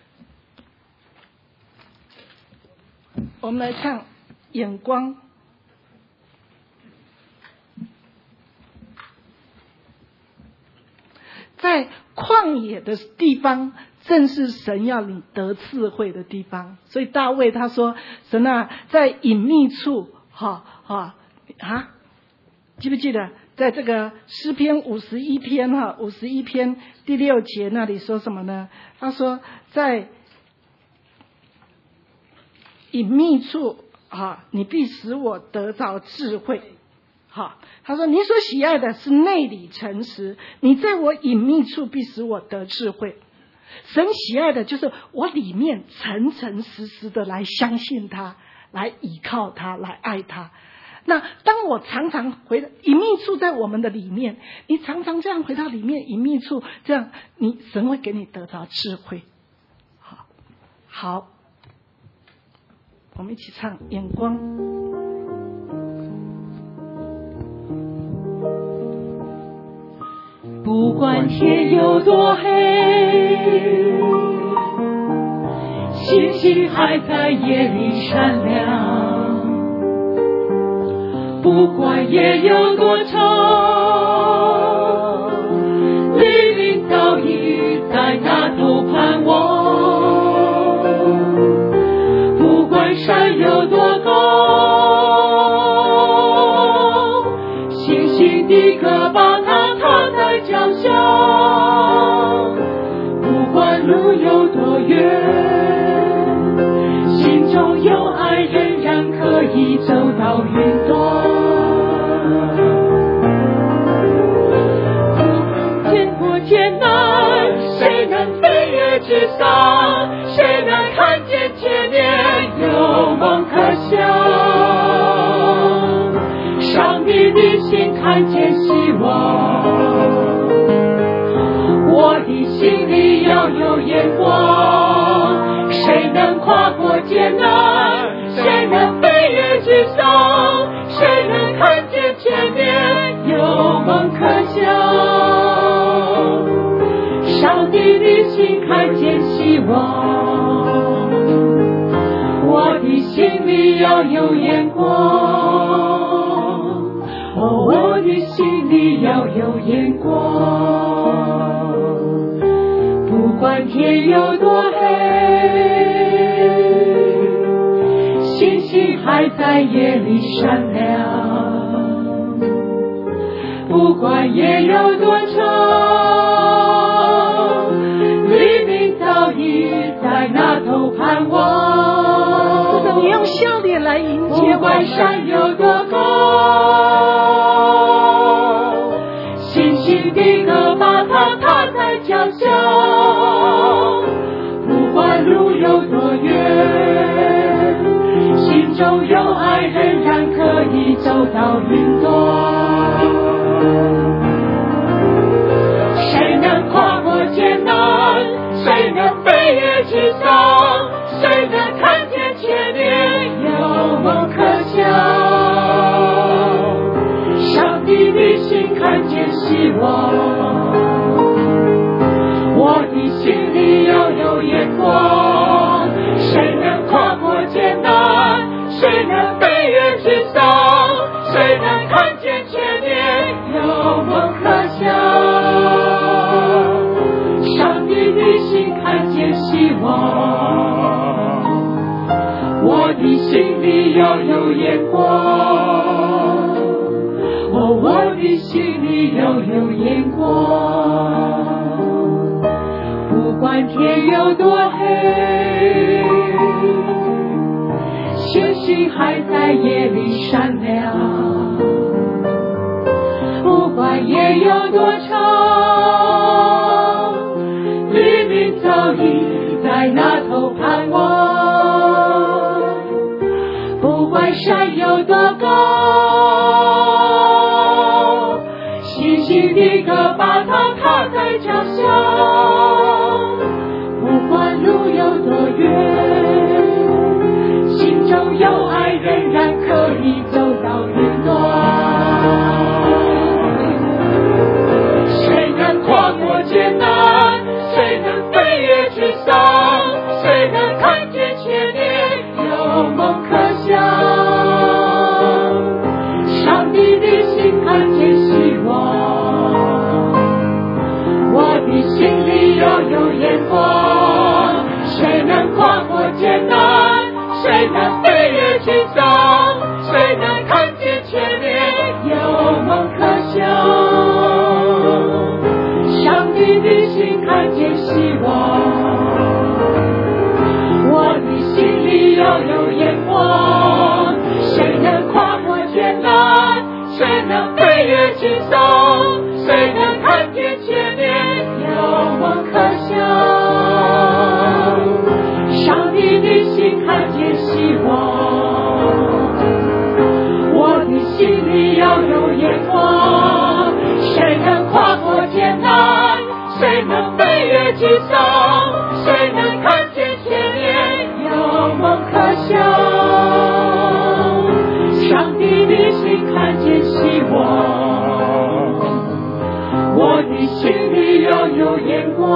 我们来唱眼光。在旷野的地方，正是神要你得智慧的地方。所以大卫他说：“神啊，在隐秘处，哈哈啊，记不记得在这个诗篇五十一篇哈五十一篇第六节那里说什么呢？他说在隐秘处啊，你必使我得着智慧。”好，他说：“你所喜爱的是内里诚实，你在我隐秘处必使我得智慧。”神喜爱的就是我里面诚诚实实的来相信他，来依靠他，来爱他。那当我常常回到隐秘处，在我们的里面，你常常这样回到里面隐秘处，这样你神会给你得着智慧。好，好，我们一起唱眼光。 不管天有多黑，星星还在夜里闪亮。 不管夜有多长，黎明早已在那头盼望。不管山有多高，星星的歌把它踏在脚下。不管路有多远，心中有爱仍然可以走到云端。见过艰难，谁能飞越之上？谁能看见前面有梦可想？上帝的心看见希望，我的心里要有眼光。谁能跨过艰难？谁能飞越之上？谁能看见前面有梦可想？上帝的心看见希望，我的心里要有眼光。哦，我的心里要有眼光。不管天有多黑，星星还在夜里闪亮。不管夜有多长，黎明早已在那头盼望。 你用笑脸来迎接。 不管山有多高，星星的歌把它踏在脚下。不管路有多远，心中有爱仍然可以走到云端。谁能跨过艰难？谁能飞越之上？谁能看见前面有梦可想？上帝的心看见希望，我的心里要有眼光。谁能跨过艰难？谁能飞越之上？谁能看见前面有梦可想？上帝的心看见希望，我的心里要有眼光。哦，我的心里要有眼光。不管天有多黑，星星还在夜里闪亮。不管夜有多长，黎明早已在那头盼望。不管山有多高，星星的歌把它踏在脚下。不管路有多远，心中有爱仍然可以走到云端。谁能跨过艰难？谁能飞越之上？谁能看见前面有梦可想？上帝的心看见希望，我的心里要有眼光。谁能跨过艰难？谁能飞越之上？谁能看见前面有梦可想？上帝的心看见希望，我的心里要有眼光。谁能跨过艰难？谁能飞越之上？谁能看见前面有梦可想？上帝的心看见希望，我的心里要有眼光。谁能跨过艰难？谁能飞越之上？谁能看见前面有梦可想？上帝的心看见希望，我的心里要有眼光。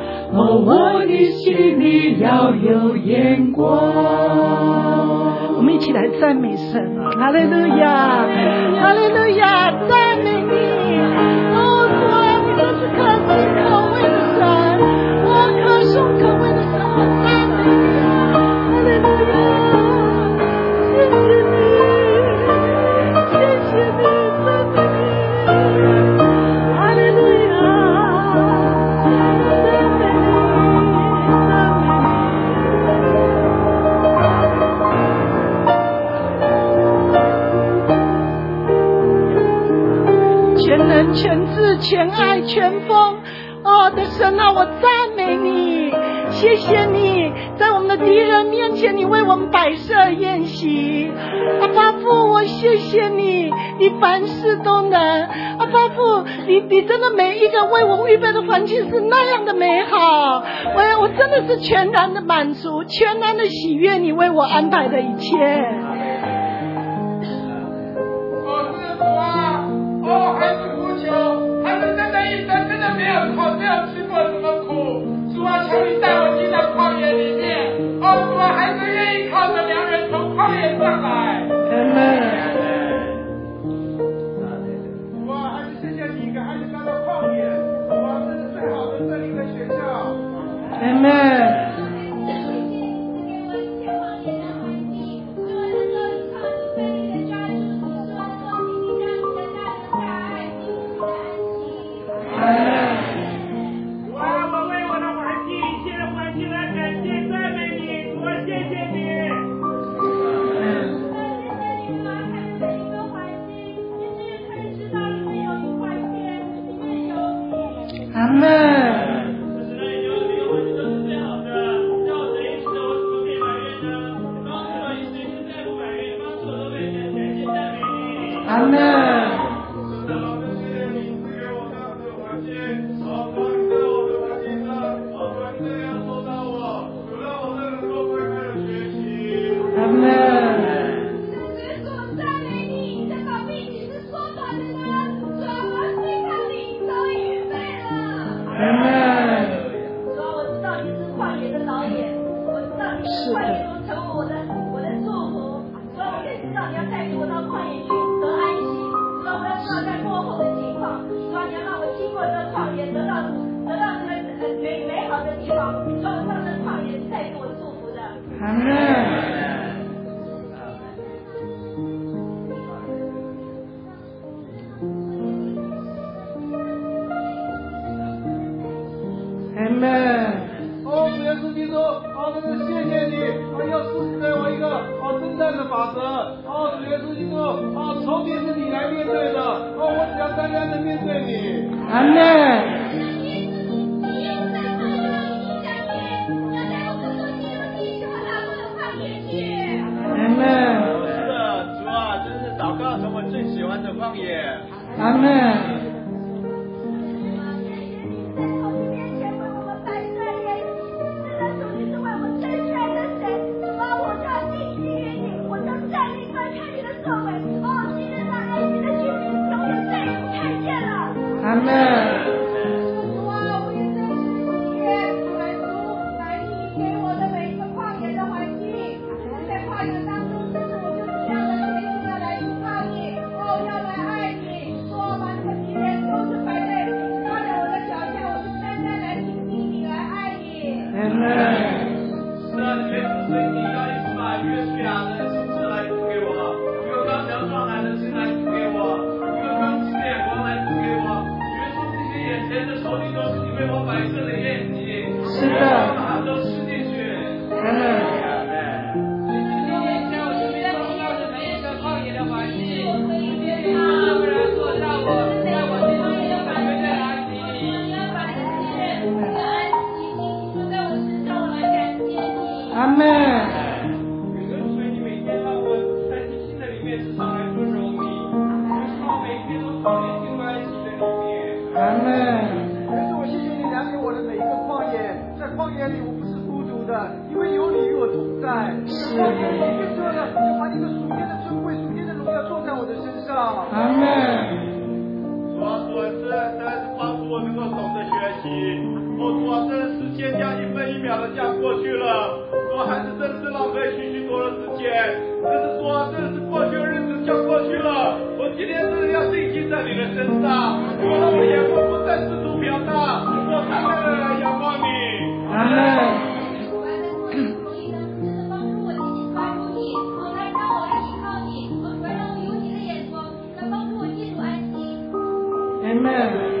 哦，我的心里要有眼光。 我们一起来赞美神，哈利路亚，哈利路亚，赞美你。哦，主啊，你真是可喜可畏的神，哦，可颂可畏的神，我赞美你，哈利路亚，谢谢你，谢谢你，赞美你，哈利路亚，赞美你，赞美你。全能全智全爱全丰哦的神啊，我赞美你，谢谢你在我们的敌人面前你为我们摆设宴席。阿爸父，我谢谢你，你凡事都能。阿爸父，你你真的每一个为我预备的环境是那样的美好，我我真的是全然的满足，全然的喜悦你为我安排的一切。 哦，孩子呼求，孩子真的一生真的没有苦，没有吃过什么苦。主啊，求你带我进到旷野里面。哦，主啊，孩子愿意靠着良人从旷野上来。主啊，孩子谢谢你给孩子上到旷野，主啊，这是最好的圣灵的学校。 Amen。 主啊，主啊，这实在是帮助我能够懂得学习。哦， 说主啊，这时间这样一分一秒的这样过去了，主啊，还是真是浪费许许多的时间。但是说，真是过去的日子就过去了。我今天真的要定睛在你的身上，我让我眼光不再四处飘荡，我单单的来仰望你。 阿门。Amen.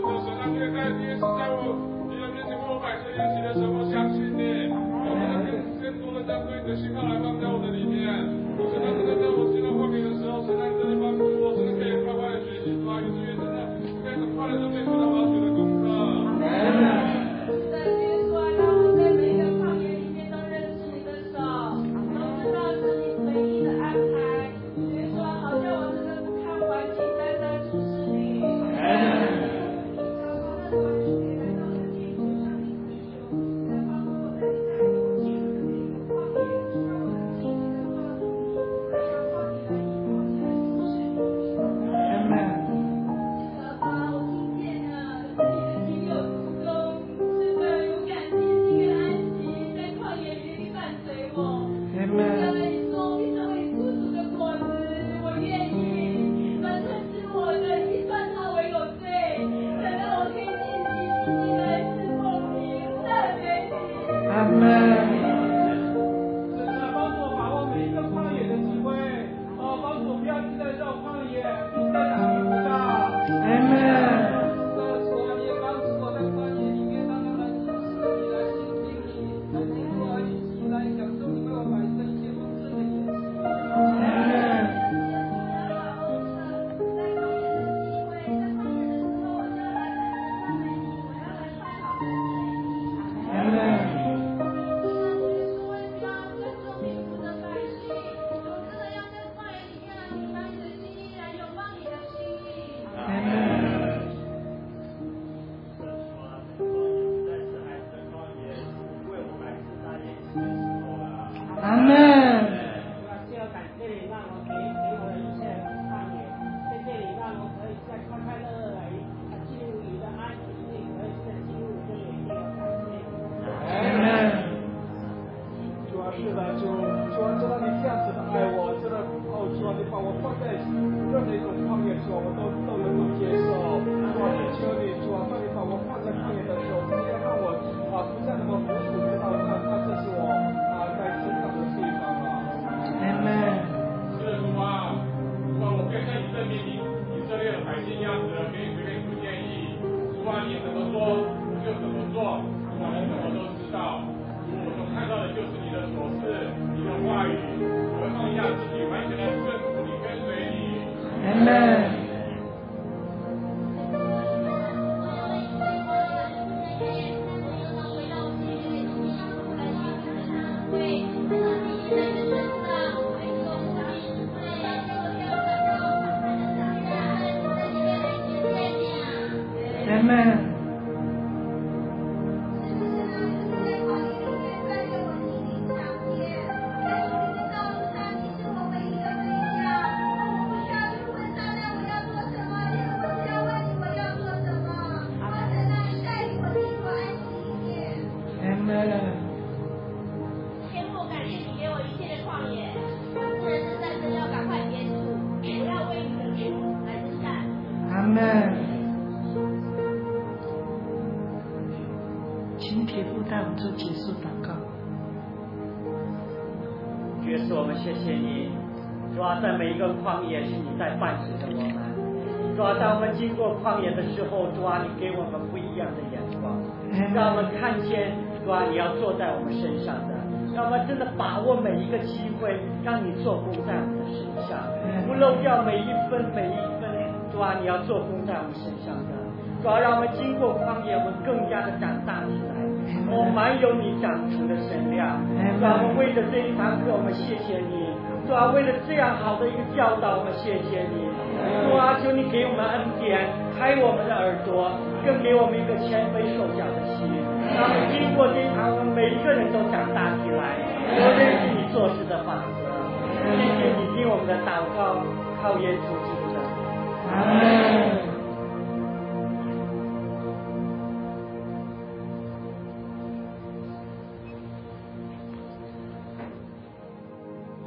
旷野是你在伴随着我们，主啊，当我们经过旷野的时候，主啊，你给我们不一样的眼光，让我们看见，主啊，你要坐在我们身上的，让我们真的把握每一个机会，让你做工在我们的身上，不漏掉每一分每一分，主啊，你要做工在我们身上的，主啊，让我们经过旷野，我们更加的长大起来，我满有你长出的身量，主啊，我们为了这一堂课，我们谢谢你。主啊，为了这样好的一个教导，我们谢谢你。主啊，求你给我们恩典，开我们的耳朵，更给我们一个谦卑受教的心。让我们经过这一堂，我们每一个人都长大起来，都认识你做事的法则。谢谢你听我们的祷告，靠耶稣基督的。阿门。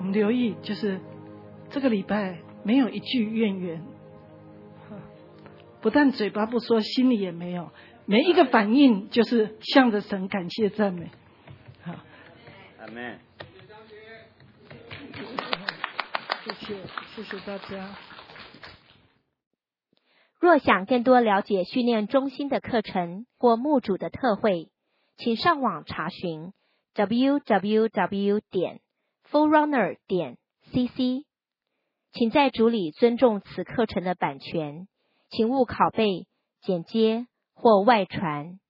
请留意，就是这个礼拜没有一句怨言，不但嘴巴不说，心里也没有，每一个反应就是向着神感谢赞美。好， 阿们。 谢谢，谢谢大家。 若想更多了解训练中心的课程或牧主的特会，请上网查询 double-u double-u double-u 点 forerunner 点 c c。请在主里尊重此课程的版权，请勿拷贝、剪接或外传。